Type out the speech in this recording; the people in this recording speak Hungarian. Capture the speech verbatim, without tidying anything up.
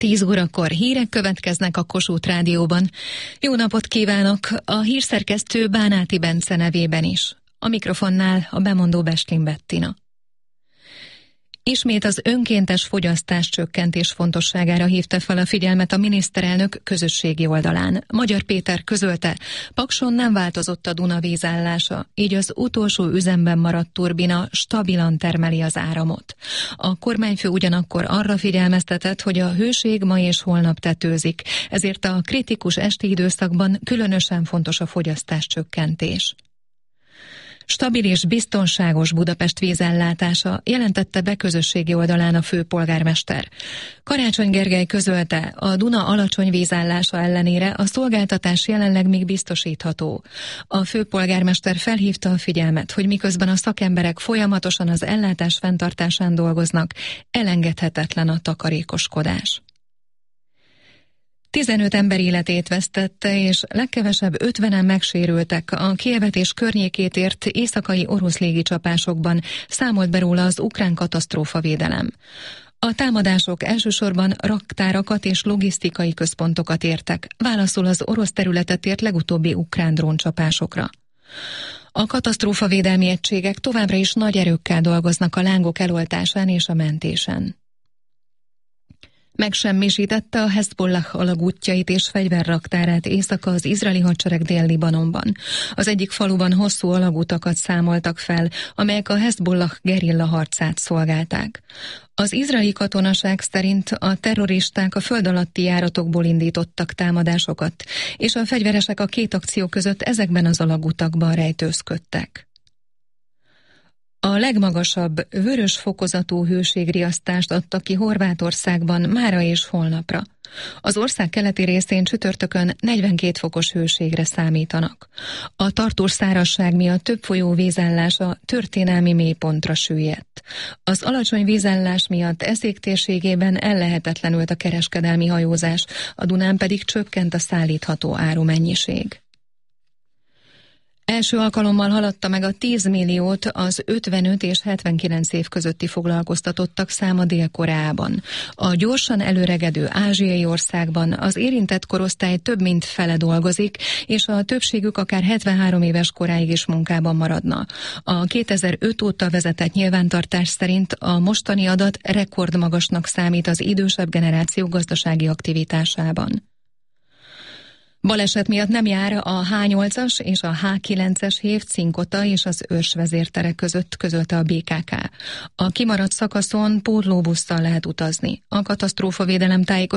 tíz órakor hírek következnek a Kossuth Rádióban. Jó napot kívánok! A hírszerkesztő Bánáti Bence nevében is. A mikrofonnál a bemondó Bestlin Bettina. Ismét az önkéntes fogyasztás csökkentés fontosságára hívta fel a figyelmet a miniszterelnök közösségi oldalán. Magyar Péter közölte, Pakson nem változott a Duna vízállása, így az utolsó üzemben maradt turbina stabilan termeli az áramot. A kormányfő ugyanakkor arra figyelmeztetett, hogy a hőség ma és holnap tetőzik, ezért a kritikus esti időszakban különösen fontos a fogyasztás csökkentés. Stabil és biztonságos Budapest vízellátása, jelentette be közösségi oldalán a főpolgármester. Karácsony Gergely közölte, a Duna alacsony vízállása ellenére a szolgáltatás jelenleg még biztosítható. A főpolgármester felhívta a figyelmet, hogy miközben a szakemberek folyamatosan az ellátás fenntartásán dolgoznak, elengedhetetlen a takarékoskodás. tizenöt ember életét vesztette, és legkevesebb ötvenen megsérültek a Kijevet és környékét ért éjszakai orosz légicsapásokban, számolt be róla az ukrán katasztrófavédelem. A támadások elsősorban raktárakat és logisztikai központokat értek, válaszul az orosz területet ért legutóbbi ukrán dróncsapásokra. A katasztrófavédelmi egységek továbbra is nagy erőkkel dolgoznak a lángok eloltásán és a mentésen. Megsemmisítette a Hezbollah alagútjait és fegyverraktárát éjszaka az izraeli hadsereg Dél-Libanonban. Az egyik faluban hosszú alagutakat számoltak fel, amelyek a Hezbollah gerilla harcát szolgálták. Az izraeli katonaság szerint a terroristák a föld alatti járatokból indítottak támadásokat, és a fegyveresek a két akció között ezekben az alagutakban rejtőzködtek. A legmagasabb vörös fokozatú hőségriasztást adta ki Horvátországban mára és holnapra. Az ország keleti részén csütörtökön negyvenkét fokos hőségre számítanak. A tartós szárazság miatt több folyó vízállása történelmi mélypontra süllyedt. Az alacsony vízállás miatt Eszék térségében ellehetetlenült a kereskedelmi hajózás, a Dunán pedig csökkent a szállítható árumennyiség. Első alkalommal haladta meg a tíz milliót az ötvenöt és hetvenkilenc év közötti foglalkoztatottak száma Dél-Koreában. A gyorsan előregedő ázsiai országban az érintett korosztály több mint fele dolgozik, és a többségük akár hetvenhárom éves koráig is munkában maradna. A kétezer-öt óta vezetett nyilvántartás szerint a mostani adat rekordmagasnak számít az idősebb generáció gazdasági aktivitásában. Baleset miatt nem jár a há nyolcas és a há kilences hév Cinkota és az Őrs vezértere között, közölte a bé ká ká. A kimaradt szakaszon pótlóbusszal lehet utazni. A katasztrófavédelem tájékoztatása